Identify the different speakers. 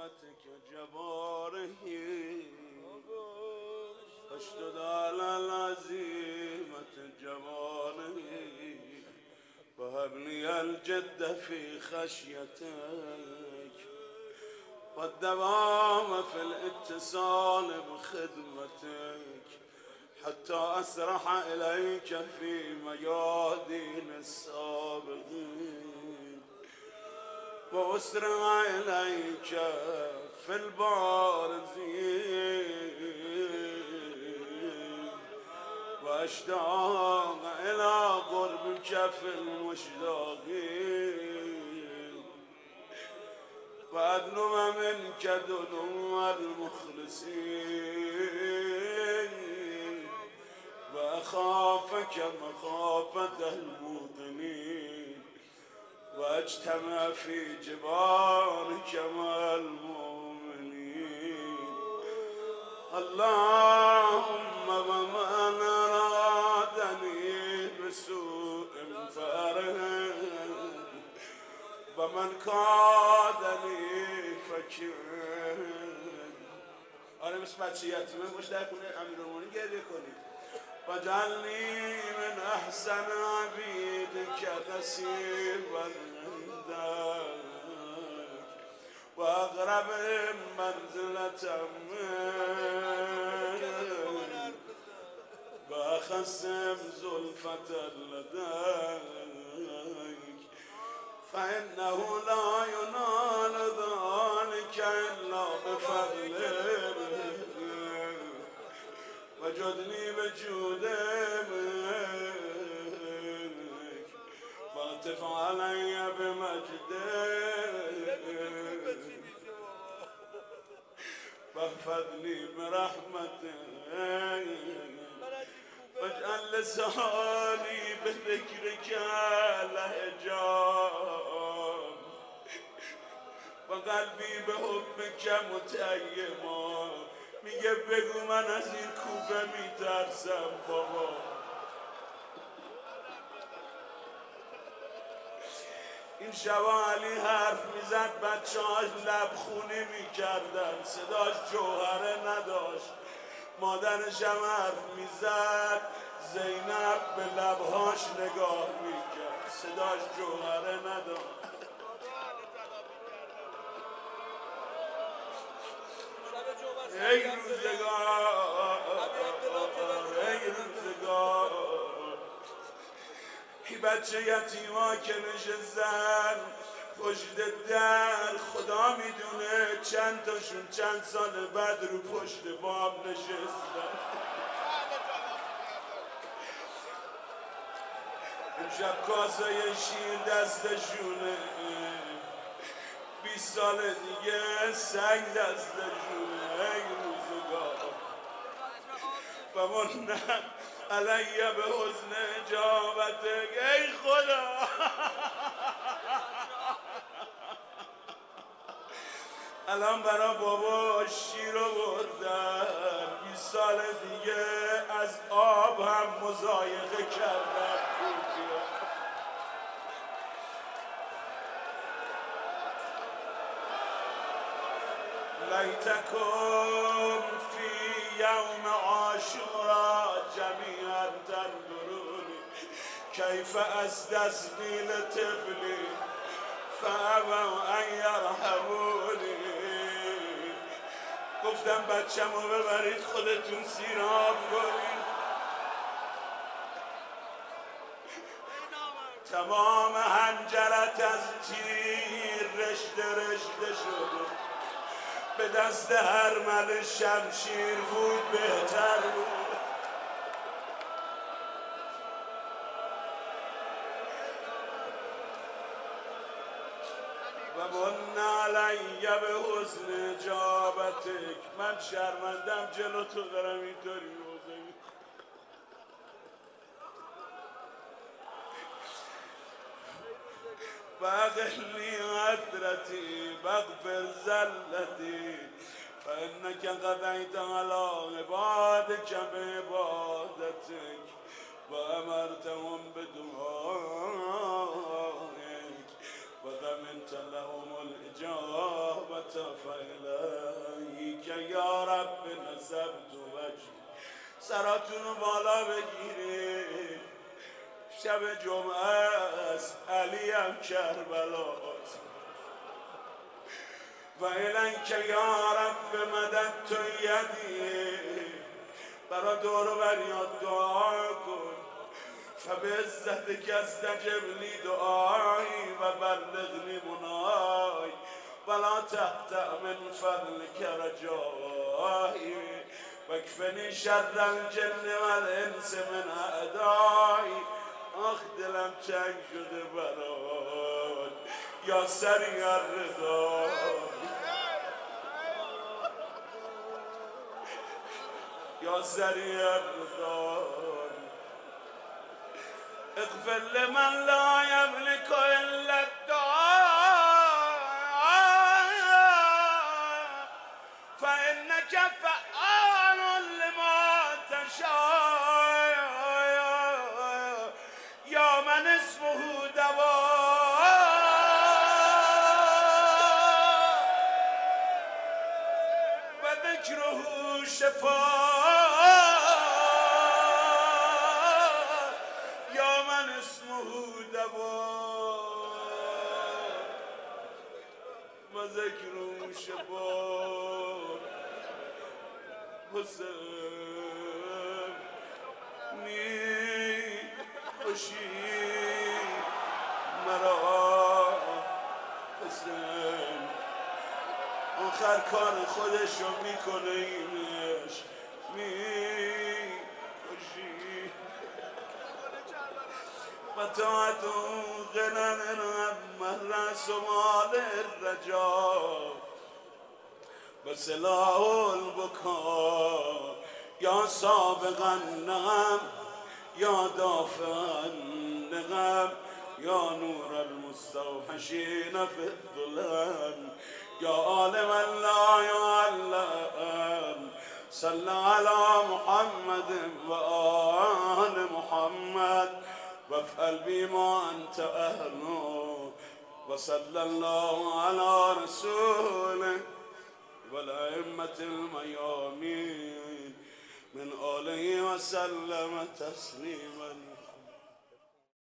Speaker 1: عظمتك جباره اشدد على العزيمة جباره وهب لي الجد في خشيتك والدوام في الاتصال بخدمتك حتى أسرح إليك في ميادين السابقين وأسرع إليك في البارزين وأشتاق إلى قربك في المشتاقين وأدنو منك دنو المخلصين وأخافك مخافة الموقنين وأجتمع في جبارك مع المؤمنين اللهم ومن أرادني بسوء فأرهب ومن كادني فكر. آره مثل بچه یتیمه باش در خونه امیرالمومنین گریه کنید. وجعلني من أحسن عبيدك نصيبا عندك وأقرب منزلة منك وأخسم زلفة لديك فإنه لا ينال ذلك إلا بفضلك وجدني بجود منك فاطف علي بمجدك واحفظني برحمتك واجعل لساني بذكرك لهجان وقلبي بحبك متيما. میگه بگو من از این کوفه میترسم بابا. این شبا علی حرف میزد بچه‌هاش لبخونی میکردن صداش جوهره نداشت. مادرش هم حرف میزد زینب به لبهاش نگاه میکرد صداش جوهره نداشت. ای روزگار ای روزگار این بچه یتیما که نشستن پشت در خدا میدونه چند تاشون چند سال بعد رو پشت بام نشستن. امشب کاسه شیر دستشونه 20 سال دیگه سنگ دستشونه. ای روزگار و من علیه به حسن اجابتک. ای خدا الان برا بابا شیر رو بردن 20 سال دیگه از آب هم مضایقه کردن. لیتکم فی یوم عاشورا جمیعا تنظرونی کیف استسقی لطفلی فابوا ان یرحمونی. گفتم بچه‌مو ببرید خودتون سیراب کنید. تمام حنجرت از تیر رشته رشته شده. به دست هر مل شمشیر بود بهتر بود. و من علی به حسن اجابتک. من شرمندم جلو تو دارم اینطوری روزه می بغلی عطرتی بغفر زلتی فإنك قضيت على عبادك بعبادتك وأمرتهم بدعائك وضمنت لهم الإجابة فإليک یا رب نصبت وجهی. سراتونو بالا بگیرید، شب جمعه است، علی هم کربلاست. و الیک یا رب مددت یدی، برا دور و بریاد دعا کن. فبعزتک استجب لی دعایی و بلغنی منایی ولا تقطع من فضلک رجایی واکفنی شر الجن والانس من اعدایی. آخ دلم تنگ شده برات یا سریع الرضا، یا سریع الرضا. اغفر لمن لا يملك الا الدعاء فانك فعال لما تشاء یا من اسمه دواء و ذکره شفاء یا من اسمه دواء و ذکره شفاء. حسین می خوشی مرا، حسین آخر کار خودشو میکنه اینش، می خوشی و طاعتو غنن مهر سمال الرجا و سلاح البکا یا سابقا نغم یا دافعا نغم یا نور المستوحشین فی الظلم یا عالما لا يعلم. صل على محمد و آل محمد وافعل بما انت اهله و صلی الله علی رسوله والأئمة الميامين من آله وسلم تسليما.